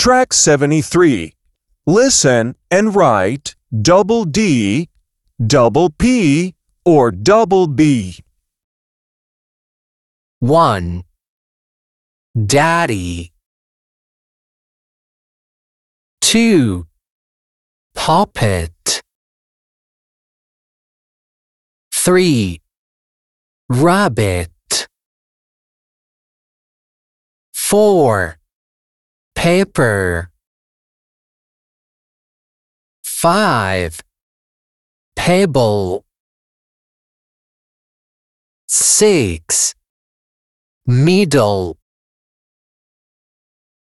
Track 73. Listen and write double D, double P, or double B. 1. Daddy. 2. Puppet. 3. Rabbit. 4. Paper. 5. Pebble. 6. Middle.